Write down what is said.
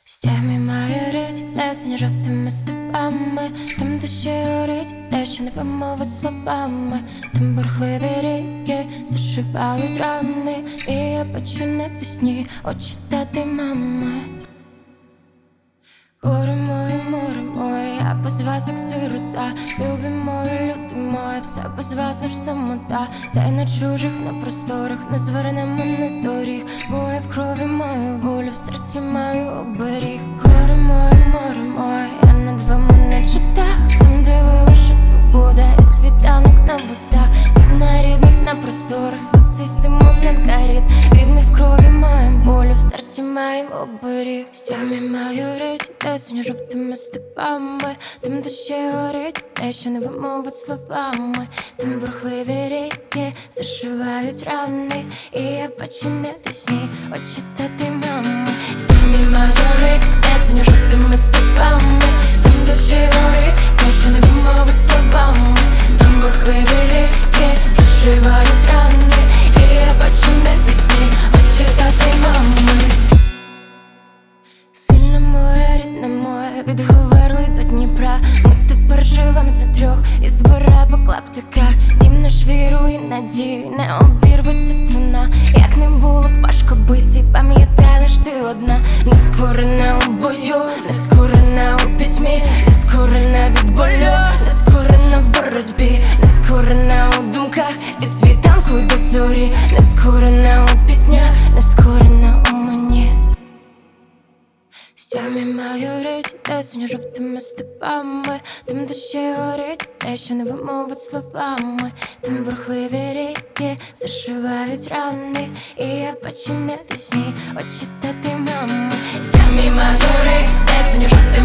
Стями майорить, десень жовтими степами, там душі горить, те, що не вимовить словами, там бурхливі ріки зашивають рани, і я бачу навесні очі тати мами. Море моє, я без вас як сирота. Любі мої, люди мої, все без вас лиш самота. Та й на чужих, на просторах не зверне мене з доріг. Моє в крові маю волю, в серці маю оберіг. Море моє, я над вами наче птах, там де ви лише свобода і світанок на вустах. Тут на рідних, на просторах Стуси Симоненка рід. Рідних в крові маєм болю, в серці маєм оберіг. Стями майорить, десень жовтими степами, там душі горить, те, що не вимовить словами, там бурхливі ріки зашивають рани, і я бачу навесні очі тати мами. Стями майорить, десень жовтими степами, там душі горить, те, що не вимовить словами, там бурхливі ріки зашивають рани, і я бачу навесні очі тати мами. Сильне моє, рідне моє, від Говерли до Дніпра. Ми тепер живем за трьох і збира по клаптиках. Дім наш віру і надію, не обірветься струна. Як не було б важко бисі, пам'ятай лиш ти одна. Не скорена у бою, не скорена у пітьмі, не скорена від болю, не скорена в боротьбі, не скорена у думках від світанку до зорі, не скорена у піснях, не скорена у мені. Стями майорить, десень жовтими степами, там душі горить, те, що не вимовить словами, там бурхливі ріки зашивають рани, і я бачу навесні очі тати мами. Стями майорить, десень жовтими